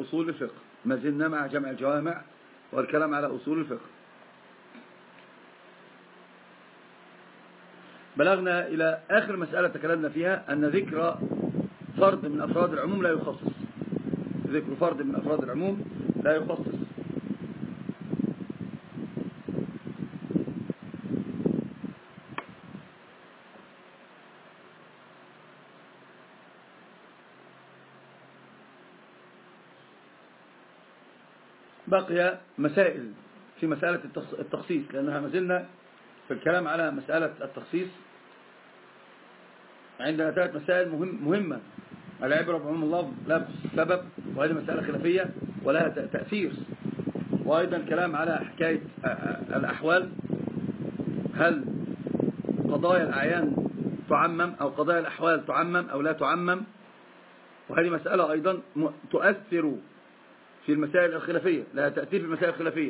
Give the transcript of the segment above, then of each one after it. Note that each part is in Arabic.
أصول الفقه، ما زلنا مع جمع الجوامع والكلام على أصول الفقه. بلغنا إلى آخر مسألة تكلمنا فيها أن ذكر فرد من أفراد العموم لا يخصص، ذكر فرد من أفراد العموم لا يخصص. بقي مسائل في مسألة التخصيص، لأنها ما زلنا في الكلام على مسألة التخصيص. عندنا 3 مسائل مهمة: العبرة بعموم اللفظ لا بخصوص السبب، وهذه مسألة خلافية ولها تأثير. وأيضا كلام على حكاية الأحوال، هل قضايا الأعيان تعمم أو قضايا الأحوال تعمم أو لا تعمم، وهذه مسألة أيضا تؤثر في المسائل الخلافية، لها تأثير في المسائل الخلافية.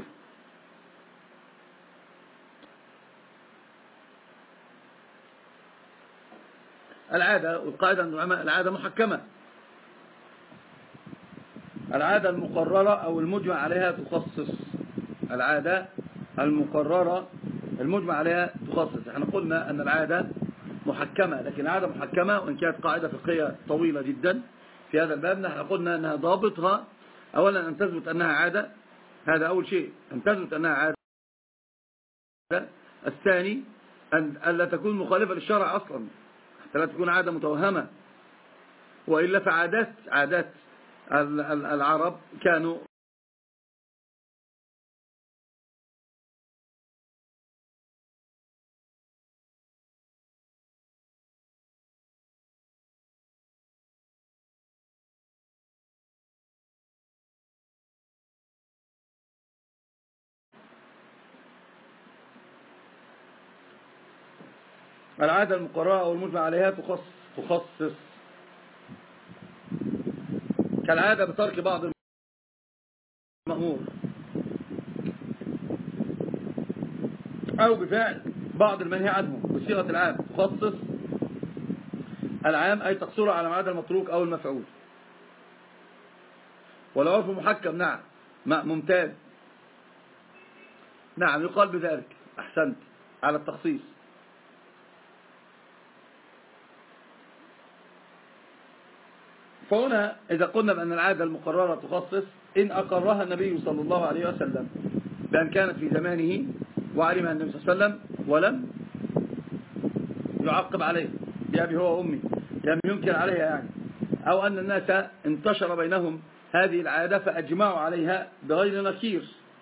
العادة والقاعدة عند العلماء: العادة محكمة، العادة المقررة أو المجمع عليها تخصص، العادة المقررة المجمع عليها تخصص. احنا قلنا أن العادة محكمة، لكن العادة محكمة وإن كانت قاعدة فقهية طويلة جدا في هذا الباب. احنا قلنا أنها ضابطها أولا أن تثبت أنها عادة، هذا أول شيء، أن تثبت أنها عادة. الثاني أن لا تكون مخالفة للشرع أصلا، حتى لا تكون عادة متوهمة، وإلا فعادات العرب كانوا العادة المقررة أو المجمع عليها تخصص، كالعادة بترك بعض المأمور أو بفعل بعض المنهي عنه بصيغة العام. تخصص العام أي تقصر على العادة المتروك أو المفعول. والعرف محكم، نعم، ممتاز، نعم، يقال بذلك، أحسنت، على التخصيص. فهنا إذا قلنا بأن العادة المقررة تخصص، إن أقرها النبي صلى الله عليه وسلم بأن كانت في زمانه وعلمها النبي صلى الله عليه وسلم ولم يعقب عليه بأبي هو وأمي، لم ينكر عليها يعني، أو أن الناس انتشر بينهم هذه العادة فأجمعوا عليها بغير نكير،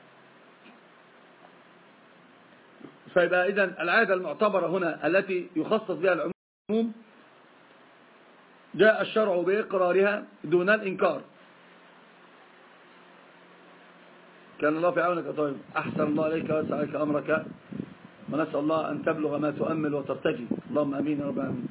فيبقى إذن العادة المعتبرة هنا التي يخصص بها العموم جاء الشرع بإقرارها دون الإنكار. كان الله في عونك يا طيب، أحسن الله عليك ويسع عليك أمرك، ونسأل الله أن تبلغ ما تؤمل وترتجي، اللهم أمين يا رب العالمين.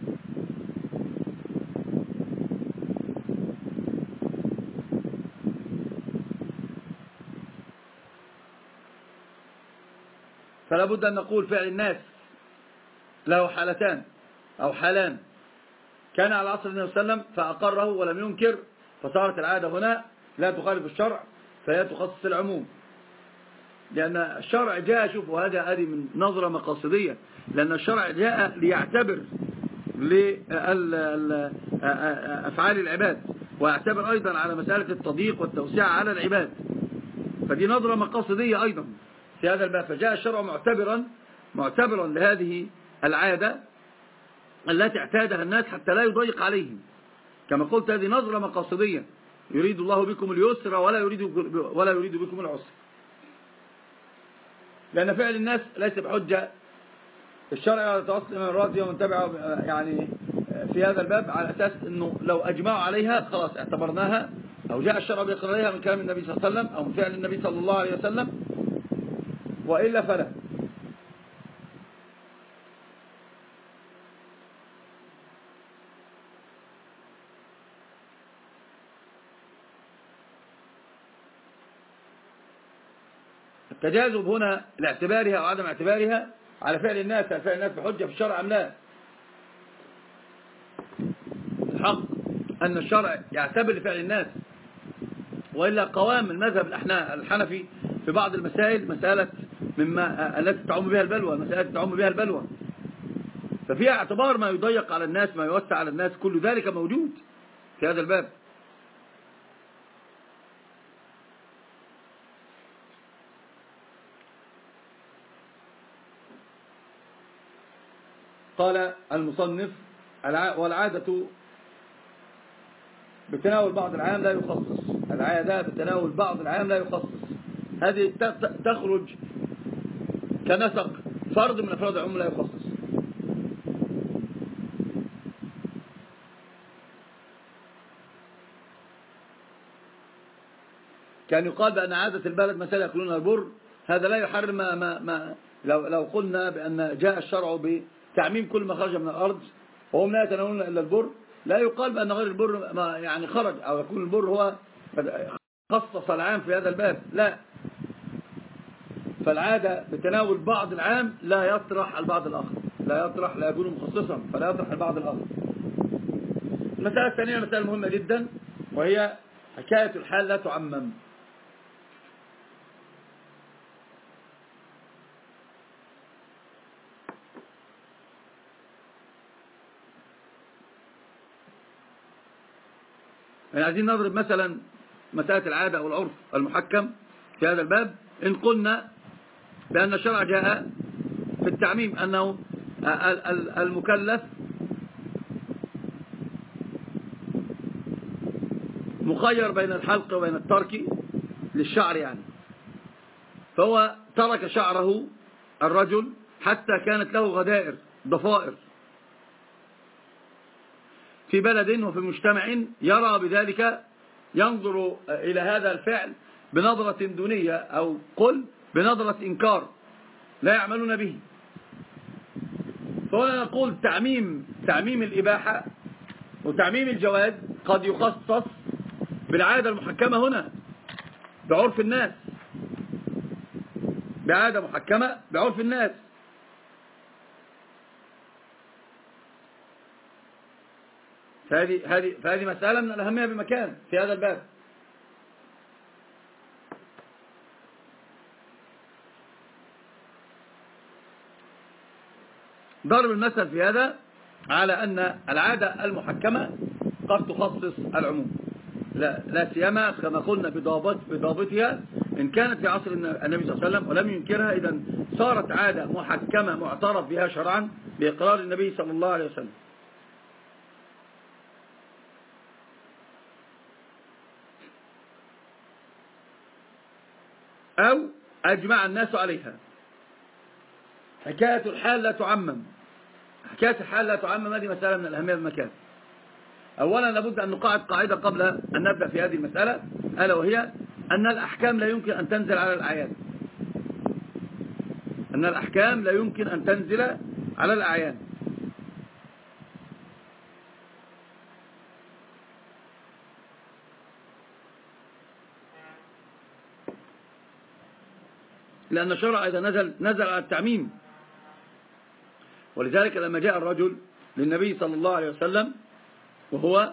فلا بد أن نقول فعل الناس له حالتان أو حالان: كان على عصر النبي صلى الله عليه وسلم فأقره ولم ينكر، فصارت العادة هنا لا تخالف الشرع فهي تخصص العموم، لأن الشرع جاء، شوفوا هذه من نظرة مقاصدية، لأن الشرع جاء ليعتبر لأفعال العباد، ويعتبر أيضا على مسألة التضييق والتوسيع على العباد، فدي نظرة مقاصدية أيضا في هذا الباب. فجاء الشرع معتبرا لهذه العادة التي اعتادها الناس حتى لا يضيق عليهم، كما قلت هذه نظرة مقاصدية، يريد الله بكم اليسر ولا يريد بكم العسر، لأن فعل الناس ليس بحجة. الشرع على توسط الإمام الرازي ومن تبعه يعني في هذا الباب على أساس أنه لو أجمعوا عليها خلاص اعتبرناها، أو جاء الشرع بإقرارها من كلام النبي صلى الله عليه وسلم أو من فعل النبي صلى الله عليه وسلم، وإلا فلا. التجاذب هنا لاعتبارها أو عدم اعتبارها على فعل الناس، هل فعل الناس بحجة في الشرع أم لا؟ الحق أن الشرع يعتبر لفعل الناس، وإلا قوام المذهب الحنفي في بعض المسائل مسألة مما التي تعم بها البلوى، مسألة تعم بها البلوى، ففيها اعتبار ما يضيق على الناس ما يوسع على الناس، كل ذلك موجود في هذا الباب. قال المصنف والعادة بتناول بعض العام لا يخصص، العادة بتناول بعض العام لا يخصص، هذه تخرج كنسق فرد من أفراد العموم لا يخصص. كان يقال بأن عادة البلد مثلا يأكلون البر، هذا لا يحرم ما لو قلنا بأن جاء الشرع بتعميم كل ما خرج من الأرض وهم لا يتناولون إلا البر، لا يقال بأن غير البر ما يعني خرج أو يكون البر هو خصص العام في هذا الباب، لا. فالعادة بتناول بعض العام لا يطرح البعض الآخر، لا يكون مخصصا فلا يطرح البعض الآخر. المسألة الثانية مسألة مهمة جدا، وهي حكاية الحال لا تعمم. يعني عايزين نضرب مثلا مسألة العادة أو العرف المحكم في هذا الباب. إن قلنا بأن الشرع جاء في التعميم أنه المكلف مخير بين الحلق وبين الترك للشعر، يعني فهو ترك شعره الرجل حتى كانت له غدائر ضفائر في بلد وفي مجتمع يرى بذلك، ينظر إلى هذا الفعل بنظرة دونية أو قل بنظرة إنكار لا يعملون به. فهنا نقول تعميم الإباحة وتعميم الجواز قد يخصص بالعادة المحكمة هنا بعرف الناس، بعادة محكمة بعرف الناس. فهذه مسألة من الأهمية بمكان في هذا الباب. ضرب المثل في هذا على أن العادة المحكمة قد تخصص العموم، لا سيما كما قلنا بضابطها إن كانت في عصر النبي صلى الله عليه وسلم ولم ينكرها، إذا صارت عادة محكمة معترف بها شرعا بإقرار النبي صلى الله عليه وسلم. أو أجمع الناس عليها. حكاية الحال لا تعمم، حكاية الحال لا تعمم، هذه مسألة من الأهمية بالمكان. أولا لابد أن نقاعد قاعدة قبل أن نبدأ في هذه المسألة، ألا وهي أن الأحكام لا يمكن أن تنزل على الأعيان، أن الأحكام لا يمكن أن تنزل على الأعيان. لأن الشرع إذا نزل على التعميم. ولذلك لما جاء الرجل للنبي صلى الله عليه وسلم وهو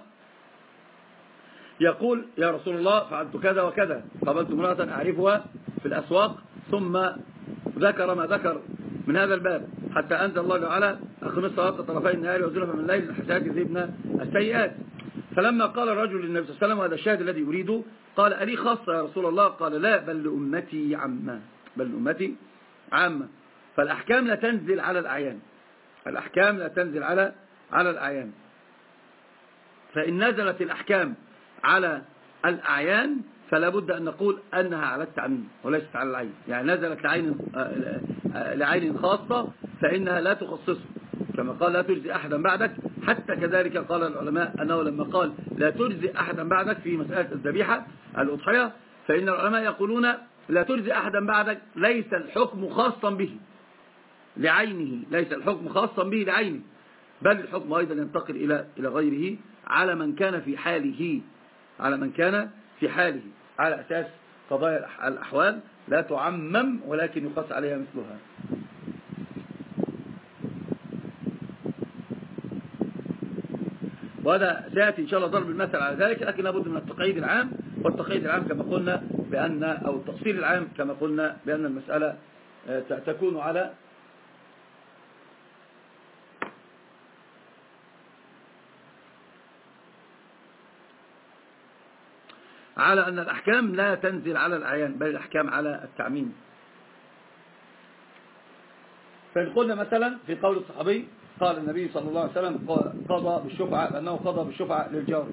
يقول يا رسول الله فعلت كذا وكذا، قابلت امرأة أعرفها في الأسواق، ثم ذكر ما ذكر من هذا الباب حتى أنزل الله تعالى أقم الصلاة طرفي النهار وزلفا من الليل الحسنات يذهبن السيئات. فلما قال الرجل للنبي صلى الله عليه وسلم وهذا الشاهد الذي يريده، قال ألي خاصة يا رسول الله؟ قال لا، بل لأمتي عامة، بل لأمتي عامة. فالأحكام لا تنزل على الأعيان، الأحكام لا تنزل على الأعيان. فإن نزلت الأحكام على الأعيان فلا بد أن نقول أنها على التعميم وليست على العين، يعني نزلت لعين خاصة فإنها لا تخصصه، كما قال لا تجزي أحدا بعدك. حتى كذلك قال العلماء أنه لما قال لا تجزي أحدا بعدك في مسألة الذبيحة الأضحية، فإن العلماء يقولون لا تجزي أحدا بعدك ليس الحكم خاصا به لعينه، ليس الحكم خاصا به لعينه، بل الحكم أيضا ينتقل إلى غيره على من كان في حاله، على من كان في حاله، على أساس قضايا الأحوال لا تعمم ولكن يقاس عليها مثلها. وهذا سيأتي إن شاء الله ضرب المثل على ذلك، لكن لابد من التقييد العام والتقييد العام كما قلنا بأن، أو التفصيل العام كما قلنا بأن المسألة تكون على أن الأحكام لا تنزل على الأعيان، بل الأحكام على التعميم. فإن قلنا مثلا في قول الصحابي قال النبي صلى الله عليه وسلم قضى بالشفعة، لأنه قضى بالشفعة للجار.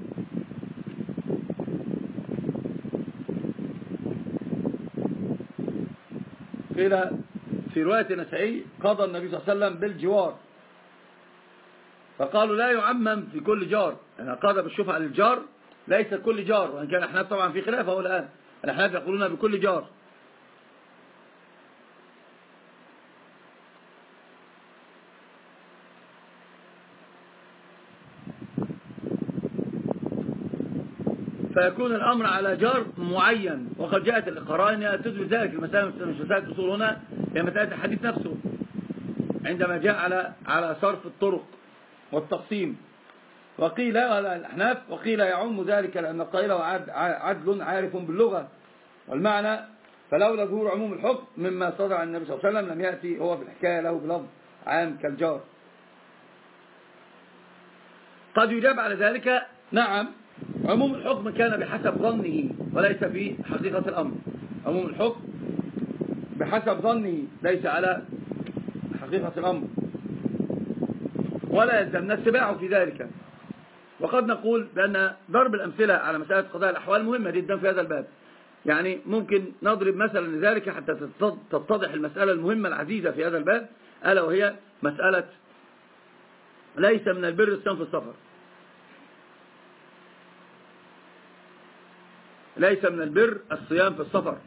قيل في رواية النسائي قضى النبي صلى الله عليه وسلم بالجوار، فقالوا لا يعمم في كل جار، يعني قضى بالشفعة للجار ليس كل جار، وإن كان الأحناف طبعا في خلافه الآن، الأحناف يقولون بكل جار. فيكون الأمر على جار معين، وقد جاءت القرائن تثبت ذلك. المسألة مش مسألة الأصول هنا، هي مسألة الحديث نفسه عندما جاء على صرف الطرق والتقسيم. وقيل الأحناف وقيل يعم ذلك لأن القائل عدل عارف باللغة والمعنى، فلولا ظهور عموم الحكم مما صدر عن النبي صلى الله عليه وسلم لم يأتي هو في الحكاية له بلفظ عام كالجار. قد يجاب على ذلك نعم، عموم الحكم كان بحسب ظنه وليس في حقيقة الأمر. عموم الحكم بحسب ظنه ليس على حقيقة الأمر، ولا يلزمنا اتباعه في ذلك. وقد نقول بأن ضرب الأمثلة على مسألة قضاء الأحوال مهمة جدا في هذا الباب، يعني ممكن نضرب مثلا لذلك حتى تتضح المسألة المهمة العزيزة في هذا الباب، ألا وهي مسألة ليس من البر الصيام في السفر. ليس من البر الصيام في السفر.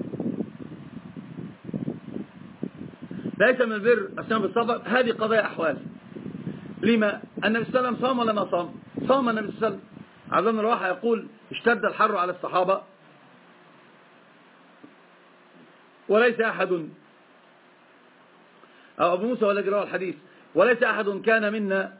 ليس من البر الصيام في السفر، هذه قضايا أحوال. لما النبي صلى الله عليه وسلم صام ولا ما صام؟ صام النبي صلى الله عليه وسلم. عبد الله بن رواحة يقول اشتد الحر على الصحابة وليس أحد، أو أبو موسى والذي روى الحديث، وليس أحد كان منا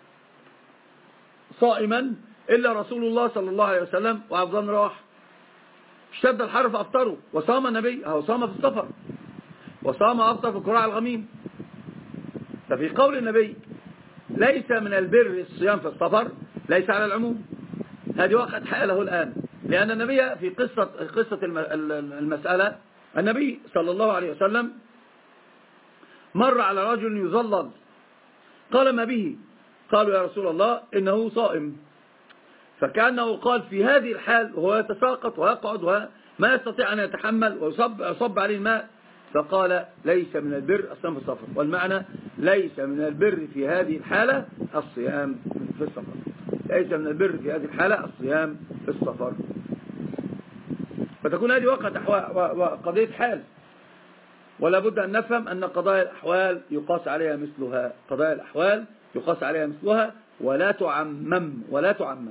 صائما إلا رسول الله صلى الله عليه وسلم وعبد الله بن رواحة. اشتد الحر فأفطروا، وصام النبي، أو صام في السفر، وصام أفطر في قراء الغميم. ففي قول النبي ليس من البر الصيام في السفر ليس على العموم، هذه وقت حاله الآن، لأن النبي في قصة المسألة، النبي صلى الله عليه وسلم مر على رجل يظلل، قال ما به؟ قالوا يا رسول الله إنه صائم. فكأنه قال في هذه الحال وهو يتساقط ويقعد وما يستطيع أن يتحمل ويصب عليه الماء، فقال ليس من البر الصيام في السفر، والمعنى ليس من البر في هذه الحالة الصيام في السفر. ليس من البر في هذه الحالة الصيام في السفر. فتكون هذه قضية حال، ولا بد أن نفهم أن قضايا الأحوال يقاس عليها مثلها. قضايا الأحوال يقاس عليها مثلها ولا تعمم.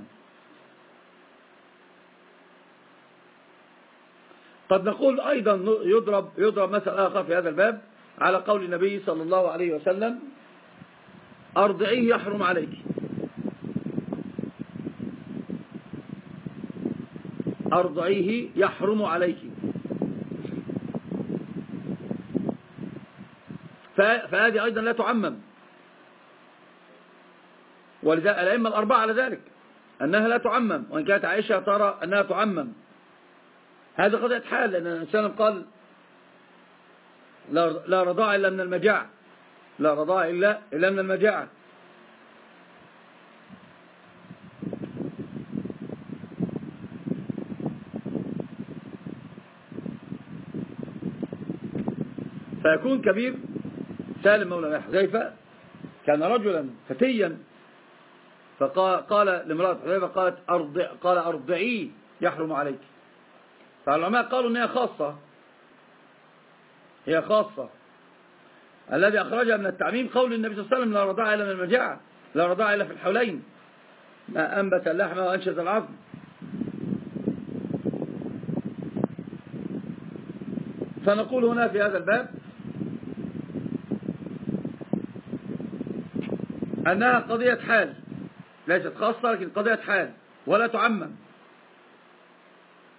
قد نقول أيضا يضرب مثل آخر في هذا الباب على قول النبي صلى الله عليه وسلم أرضعيه يحرم عليك. أرضعيه يحرم عليك. فهذه أيضا لا تعمم، ولذا الأئمة الأربعة على ذلك أنها لا تعمم، وإن كانت عائشة ترى أنها تعمم. هذا قضية حال، لأن الإنسان قال لا رضاع إلا من المجاعة، لا رضاع إلا من المجاعة. فيكون كبير. سالم مولى حذيفة كان رجلا فتيا، فقال لامرأة حذيفة قال أرضعيه يحرم عليك. فالعلماء قالوا أنها خاصة، هي خاصة. الذي أخرجها من التعميم قول النبي صلى الله عليه وسلم لا رضاع إلا من المجاعة، لا رضاع إلا في الحولين، ما أنبت اللحم وأنشز العظم. فنقول هنا في هذا الباب أنها قضية حال، ليست خاصة لكن قضية حال ولا تعمم.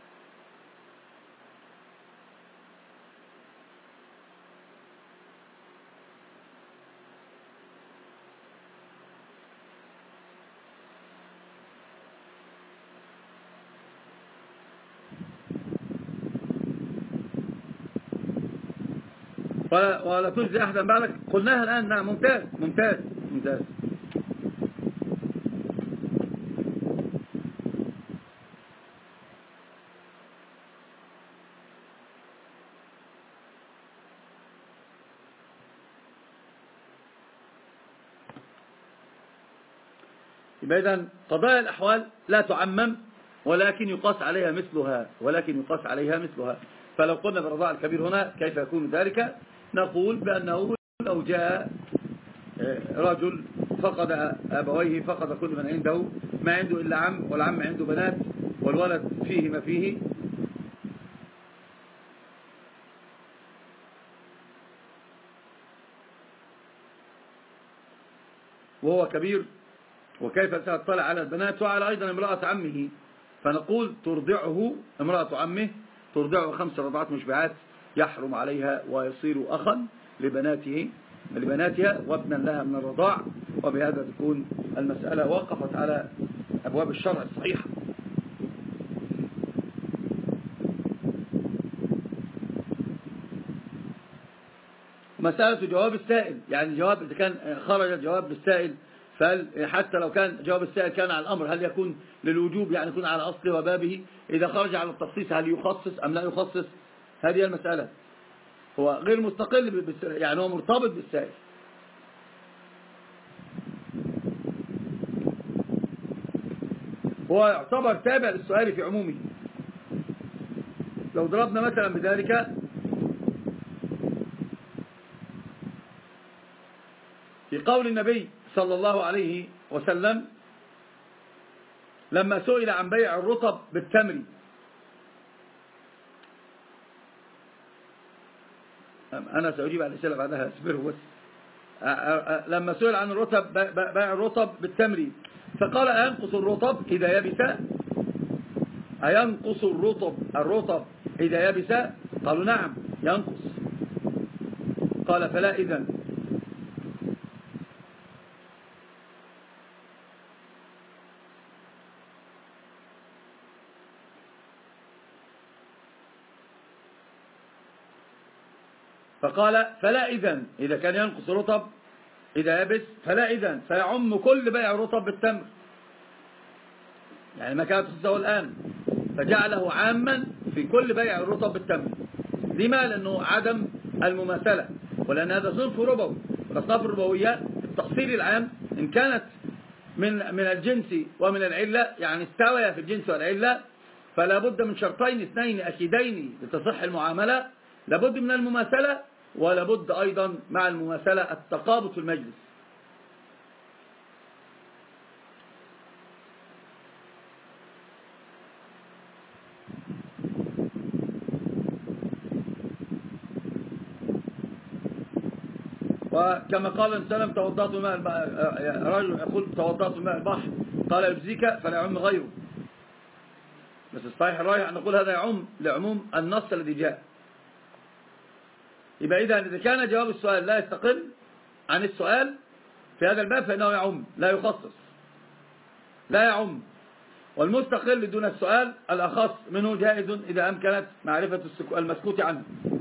ولا تجزي أحدا بعدك، قلناها الآن. نعم، ممتاز ممتاز ممتاز. يبقى إذن قضايا الأحوال لا تعمم، ولكن يقاس عليها مثلها. فلو قلنا بالرضاع الكبير هنا كيف يكون ذلك؟ نقول بأنه لو جاء رجل فقد أبويه، فقد كل من عنده، ما عنده إلا عم، والعم عنده بنات، والولد فيه ما فيه، وهو كبير، وكيف سيطلع على البنات وعلى أيضا امرأة عمه؟ فنقول ترضعه امرأة عمه، ترضعه 5 رضعات مشبعات، يحرم عليها ويصير أخا لبناتها وابنا لها من الرضاع. وبهذا تكون المسألة وقفت على أبواب الشرع الصحيحة. مسألة جواب السائل، يعني جواب إذا كان خرج جواب بالسائل، حتى لو كان جواب السائل كان على الأمر، هل يكون للوجوب يعني يكون على أصله وبابه؟ إذا خرج على التخصيص هل يخصص أم لا يخصص؟ هذه المسألة. هو غير مستقل يعني هو مرتبط بالسائل. هو يعتبر تابع للسؤال في عمومه. لو ضربنا مثلا بذلك في قول النبي صلى الله عليه وسلم لما سئل عن بيع الرطب بالتمر، أنا سأجيب على الأسئلة بعدها، اصبروا بس. لما سئل عن الرطب، بيع الرطب بالتمر، فقال أينقص الرطب إذا يبس؟ أينقص الرطب إذا يبس؟ قالوا نعم ينقص. قال فلا إذن. فقال فلا إذن، إذا كان ينقص رطب إذا يبس فلا إذن، فيعم كل بيع رطب بالتمر، يعني ما كانت تخصصه الآن، فجعله عاما في كل بيع الرطب بالتمر. لما؟ لأنه عدم المماثلة، ولأن هذا صنف ربوي، والأصناف الربوية التقصير العام إن كانت من الجنس ومن العلة، يعني استوى في الجنس والعلة، فلا بد من شرطين اثنين أكيدين لتصح المعاملة، لابد من المماثلة، ولابد أيضا مع المماثلة التقابض في المجلس. وكما قال السلام توضأت من ماء رجل يقول توضأت من ماء البحر، قال يجزيك فلا يعم غيره، بس الصحيح الراجح أن نقول هذا يعم لعموم النص الذي جاء. يبقى إذا كان جواب السؤال لا يستقل عن السؤال في هذا الباب فإنه يعم لا يخصص، لا يعم. والمستقل دون السؤال الأخص منه جائز إذا أمكنت معرفة المسكوت عنه.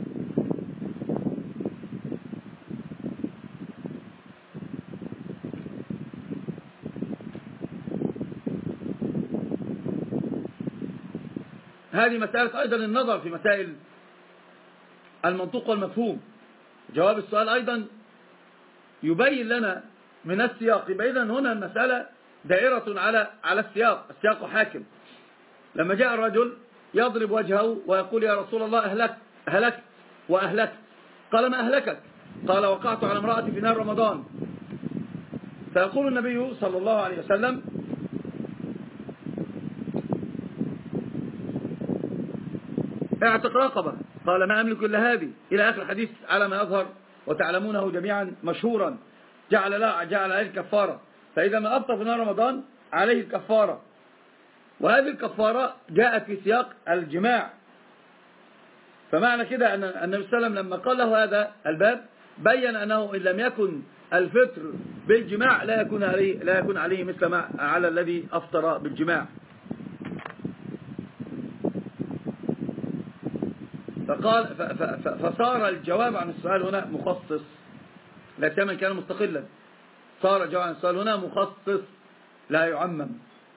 هذه مسألة أيضا النظر في مسائل المنطوق والمفهوم. جواب السؤال أيضا يبين لنا من السياق. يبقى إذن هنا المسألة دائرة على السياق، السياق حاكم. لما جاء الرجل يضرب وجهه ويقول يا رسول الله أهلكت وأهلكت، قال ما أهلكك؟ قال وقعت على امرأتي في نهار رمضان. فيقول النبي صلى الله عليه وسلم اعتق رقبة، قال ما أملك إلا هذه، إلى آخر الحديث على ما يظهر وتعلمونه جميعا مشهورا. جعل عليه الكفارة، فإذا ما أفطر في نهار رمضان عليه الكفارة، وهذه الكفارة جاءت في سياق الجماع. فمعنى كده أن النبي صلى الله عليه وسلم لما قال له هذا الباب بين أنه إن لم يكن الفطر بالجماع لا يكون عليه مثل ما على الذي أفطر بالجماع. فصار الجواب عن السؤال هنا مخصص، لا سيما كان مستقلا. صار الجواب عن السؤال هنا مخصص لا يعمم.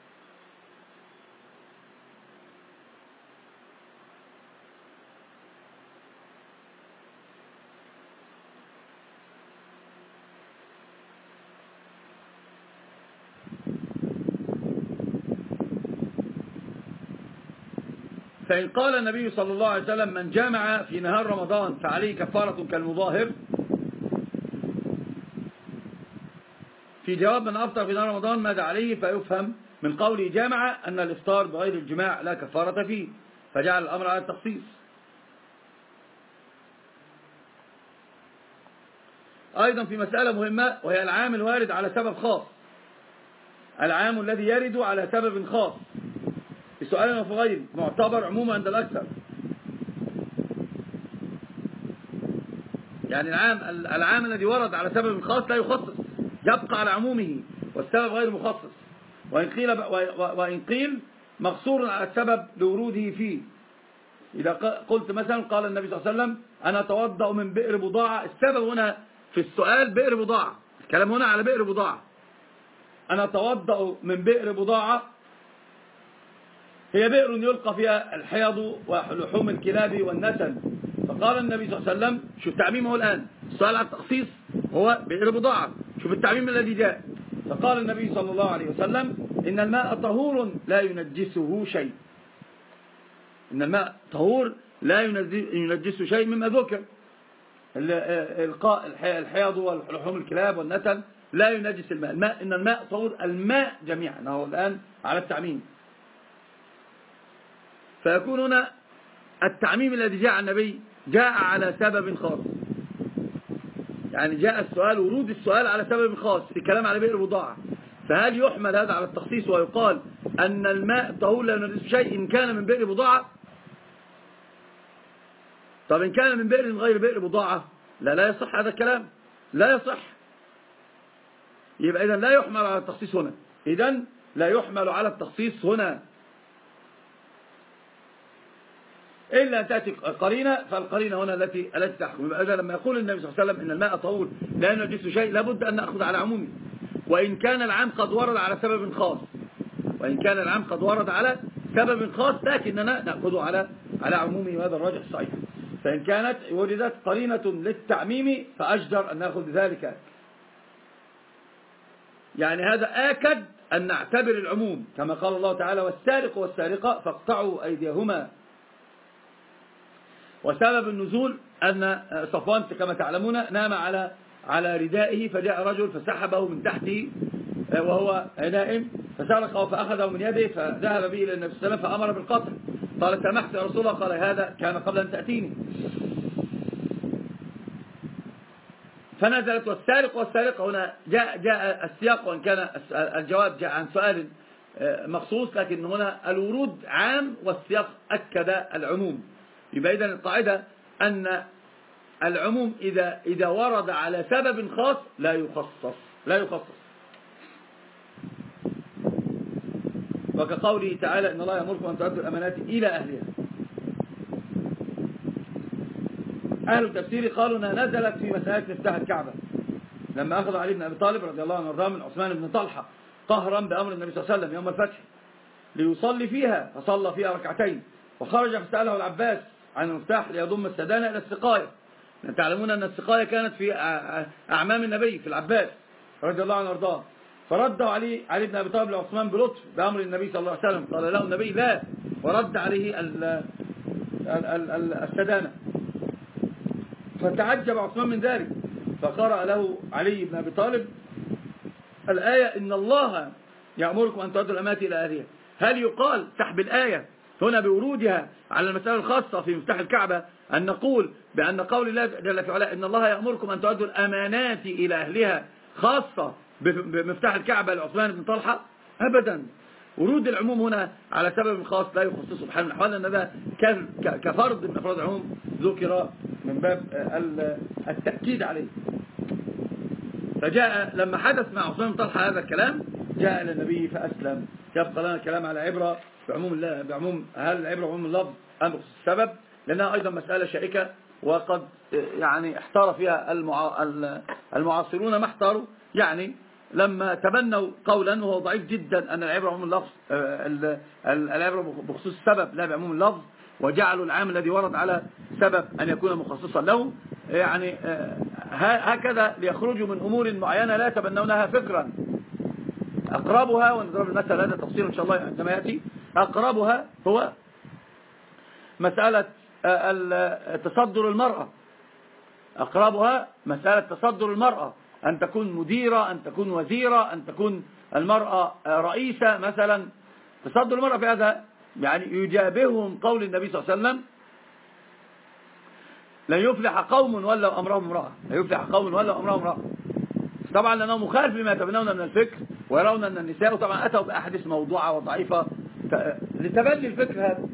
فإن قال النبي صلى الله عليه وسلم من جامع في نهار رمضان فعليه كفارة كالمظاهر، في جواب من أفطر في نهار رمضان ماذا عليه؟ فيفهم من قوله جامع أن الإفطار بغير الجماع لا كفارة فيه، فجعل الأمر على التخصيص. أيضا في مسألة مهمة وهي العام الوارد على سبب خاص، العام الذي يرد على سبب خاص في سؤال وفي غيره معتبر عموما عند الأكثر. يعني العام الذي ورد على سبب خاص لا يخصص، يبقى على عمومه والسبب غير مخصص، وإن قيل مقصور على السبب لوروده فيه. إذا قلت مثلا قال النبي صلى الله عليه وسلم أنا أتوضأ من بئر بضاعة، السبب هنا في السؤال بئر بضاعة، الكلام هنا على بئر بضاعة. أنا أتوضأ من بئر بضاعة هي بئر يلقى فيها الحيض ولحوم الكلاب والنتن. فقال النبي صلى الله عليه وسلم، شوف تعميمه الآن، السؤال على التخصيص هو بئر بضاعة، شوف التعميم الذي جاء. فقال النبي صلى الله عليه وسلم إن الماء طهور لا ينجسه شيء، إن الماء طهور لا ينجسه شيء مما ذكر، الحيض ولحوم الكلاب والنتن لا ينجس الماء، إن الماء طهور، الماء جميعا، هو الآن على التعميم. فيكون هنا التعميم الذي جاء عن النبي جاء على سبب خاص، يعني جاء السؤال ورود السؤال على سبب خاص في كلام على بئر بضاعة. فهل يحمل هذا على التخصيص ويقال أن الماء طهور لا ينجس شيء إن كان من بئر بضاعة؟ طب إن كان من بئر غير بئر بضاعة لا يصح هذا الكلام، لا يصح. يبقى إذن لا يحمل على التخصيص هنا، إذن لا يحمل على التخصيص هنا إلا أن تأتي قرينة، فالقرينة هنا التي تحكم. إذا لما يقول النبي صلى الله عليه وسلم إن الماء طهور لا ينجس شيء، لابد أن نأخذ على عمومه، وإن كان العام قد ورد على سبب خاص، وإن كان العام قد ورد على سبب خاص، لكننا نأخذه على عمومه، وهذا الراجح الصحيح. فإن كانت وردت قرينة للتعميم فأجدر أن نأخذ ذلك. يعني هذا آكد أن نعتبر العموم كما قال الله تعالى والسارق والسارقة فاقطعوا أيديهما. وسبب النزول أن صفوان كما تعلمون نام على ردائه، فجاء رجل فسحبه من تحته وهو نائم فسرقه فأخذه من يده فذهب به إلى النبي صلى الله عليه وسلم فأمر بالقطع. قال سمحت يا رسول الله، قال هذا كان قبل أن تأتيني. فنزلت والسارق والسارقة. هنا جاء السياق، وإن كان الجواب جاء عن سؤال مخصوص، لكن هنا الورود عام والسياق أكد العموم. يبقى إذن القاعدة أن العموم إذا ورد على سبب خاص لا يخصص. وكقوله تعالى إن الله يأمركم أن تؤدوا الأمانات إلى أهلها. أهل التفسير قالوا أنها نزلت في مسألة مفتاح الكعبة لما أخذ علي بن أبي طالب رضي الله عنه وارضاه من عثمان بن طلحة قهرا بأمر النبي صلى الله عليه وسلم يوم الفتح ليصلي فيها، فصلى فيها ركعتين وخرج فسأله العباس عن المفتاح ليضم السدانة إلى السقاية. تعلمون أن السقاية كانت في أعمام النبي في العباس رضي الله عنه وارضاه، فرده علي بن أبي طالب لعثمان بلطف بأمر النبي صلى الله عليه وسلم، قال له النبي لا، ورد عليه السدانة. فتعجب عثمان من ذلك، فقرأ له علي بن أبي طالب الآية إن الله يأمركم أن تؤدوا الأمانات إلى أهلها. هل يقال سحب الآية هنا بورودها على المسألة الخاصة في مفتاح الكعبة أن نقول بأن قول الله جل في علاه إن الله يأمركم أن تؤدوا الأمانات إلى أهلها خاصة بمفتاح الكعبة لعثمان بن طلحة؟ أبدا. ورود العموم هنا على سبب خاص لا يخصصه بحال من الأحوال، أن هذا كفرد من أفراد العموم ذكر من باب التأكيد عليه. فجاء لما حدث مع عثمان بن طلحة هذا الكلام جاء إلى النبي فأسلم. يبقى لنا الكلام على عبرة بعموم الله، بعموم هل العبرة بعموم اللفظ أم بخصوص السبب؟ لأنها أيضا مسألة شائكة، وقد يعني احتار فيها المعاصرون ما احتاروا، يعني لما تبنوا قولا وهو ضعيف جدا أن العبرة بعموم اللفظ، العبرة بخصوص السبب لا بعموم اللفظ، وجعلوا العام الذي ورد على سبب أن يكون مخصصا له، يعني هكذا ليخرجوا من أمور معينة لا يتبنونها فكرا. أقربها، ونضرب المثل هذا تفصيل إن شاء الله عندما يأتي، أقربها هو مسألة تصدر المرأة. أقربها مسألة تصدر المرأة، أن تكون مديرة، أن تكون وزيرة، أن تكون المرأة رئيسة مثلا. تصدر المرأة في هذا يعني يجابههم قول النبي صلى الله عليه وسلم: لن يفلح قوم ولوا أمرهم امرأة، لن يفلح قوم ولوا أمرهم امرأة. طبعا لأنه مخالف لما يتبنون من الفكر، ويرون أن النساء طبعا أتوا بأحاديث موضوعة وضعيفة لتبني الفكر هذا.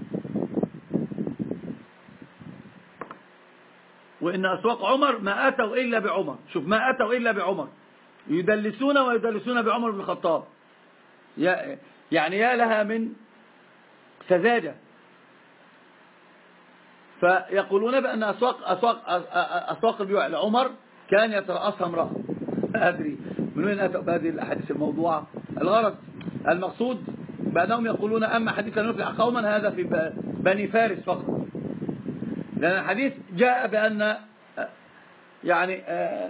وإن أسواق عمر ما أتوا إلا بعمر، شوف، ما أتوا إلا بعمر، يدلسون ويدلسون بعمر بن الخطاب. يعني يا لها من سذاجة. فيقولون بأن أسواق البيوع لعمر كان يترأسها امرأة. أدري من وين أتوا بهذه الأحاديث الموضوعة. الغرض المقصود بأنهم يقولون أما حديث لن يفلح قوما هذا في بني فارس فقط، لأن الحديث جاء بأن يعني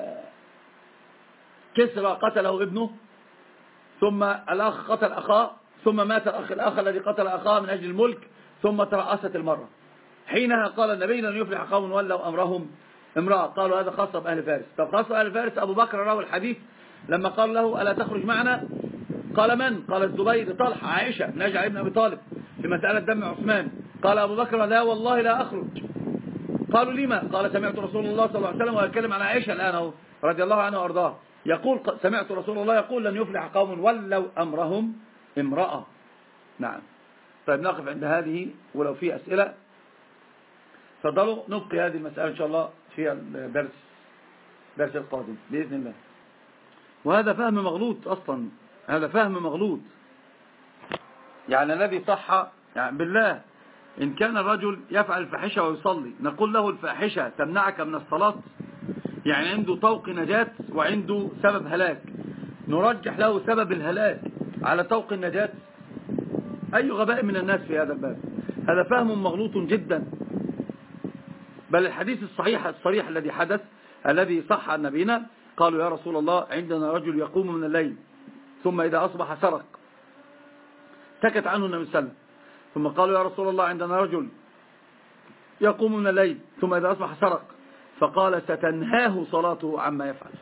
كسرى قتله ابنه، ثم الأخ قتل أخاه، ثم مات الأخ الذي قتل أخاه من أجل الملك، ثم ترأست المرأة. حينها قال النبي: لن يفلح قوم ولوا أمرهم امرأة. قالوا هذا خاص بأهل فارس. طب خاص بأهل فارس، أبو بكر روى الحديث لما قال له: ألا تخرج معنا؟ قال: من؟ قال: الزبير، طلحة، عائشة، نجع ابن أبي طالب في مسألة دم عثمان. قال أبو بكر: لا والله لا أخرج. قالوا: لما؟ قال: سمعت رسول الله صلى الله عليه وسلم ويتكلم عن عائشة الآن رضي الله عنها وأرضاها يقول: سمعت رسول الله يقول: لن يفلح قوم ولوا أمرهم امرأة. نعم. طيب نقف عند هذه، ولو في أسئلة تفضلوا. نبقي هذه المسألة إن شاء الله في الدرس القادم بإذن الله. وهذا فهم مغلوط أصلا، هذا فهم مغلوط. يعني الذي صح يعني بالله، إن كان الرجل يفعل الفاحشة ويصلي نقول له الفاحشة تمنعك من الصلاة؟ يعني عنده طوق نجاة وعنده سبب هلاك، نرجح له سبب الهلاك على طوق النجاة؟ أي غباء من الناس في هذا الباب. هذا فهم مغلوط جدا. بل الحديث الصريح الذي حدث الذي صح عن نبينا، قالوا: يا رسول الله عندنا رجل يقوم من الليل ثم إذا أصبح سرق. سكت عنه النبي صلى الله عليه وسلم. ثم قالوا: يا رسول الله عندنا رجل يقوم من الليل ثم إذا أصبح سرق. فقال: ستنهاه صلاته عما يفعل.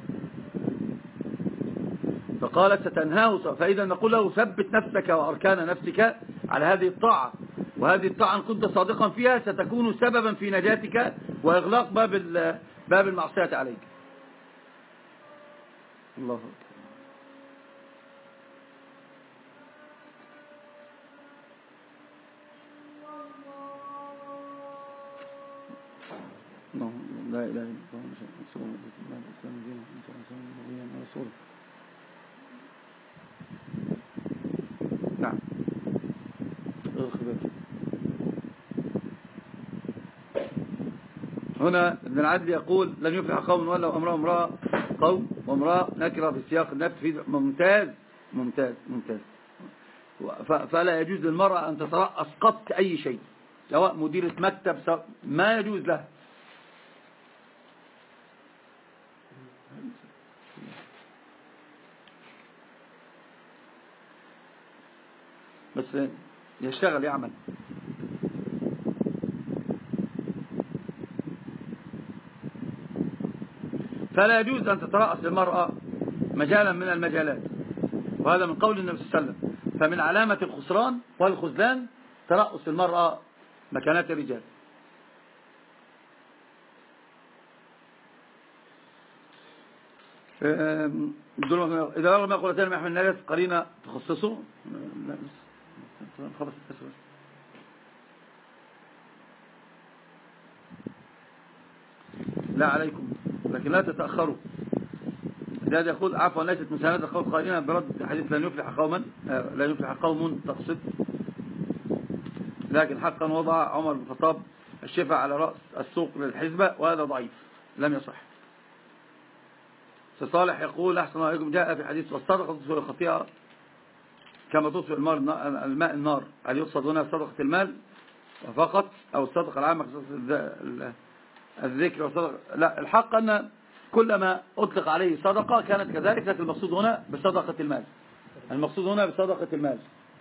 فقال: ستنهاه صلاته. فإذا نقول له: ثبت نفسك وأركان نفسك على هذه الطاعة، وهذه الطاعة إن كنت صادقا فيها ستكون سببا في نجاتك وإغلاق باب المعصية عليك. الله أكبر. لا إله إلا الله. نعم. هنا ابن العدل يقول: لن يفلح قوم ولوا أمرهم امرأة. قوم وامرأة نكرة في سياق النفي. ممتاز ممتاز ممتاز. فلا يجوز للمرأة أن تترأس قط أي شيء، سواء مديرة مكتب، ما يجوز لها. بس يشتغل يعمل. فلا يجوز أن تترأس المرأة مجالا من المجالات، وهذا من قول النبي صلى الله عليه وسلم. فمن علامة الخسران والخذلان ترأس المرأة مكانات الرجال. إذا رغم قولتين ما يحمل الناس قرينة تخصصه. خلاص لا عليكم، لكن لا تتأخروا. إذا يقول عفوا ليست مساندة قول قائلين برد حديث لن يفلح قوم تقصد. لكن حقا وضع عمر بن الخطاب الشفاء على رأس السوق للحزبة، وهذا ضعيف لم يصح. صالح يقول أحسن عليكم، جاء في حديث والصدقة تطفئ الخطيئة كما تطفئ الماء النار، هل يقصد هنا صدقة المال فقط أو الصدقة العامة الذكر والصدقة؟ لا، الحق أن كلما أطلق عليه صدقة كانت كذلك، لكن المقصود هنا بصدقة المال، المقصود هنا بصدقة المال.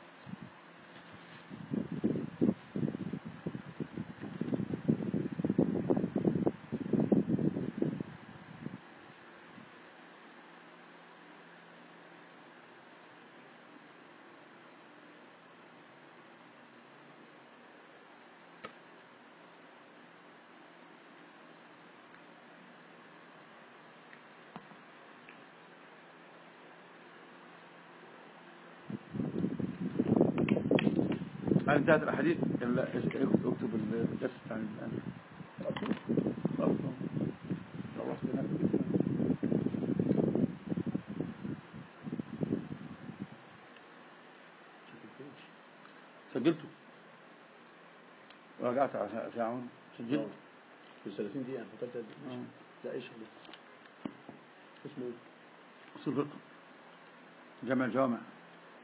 هل انتهت الأحاديث؟ اكتب الدرس عن الآن. سجلته ورجعت على ساعة سجلت في 30 دقيقة فكرت لا ايش اسمه اصول فقه جامع الجوامع.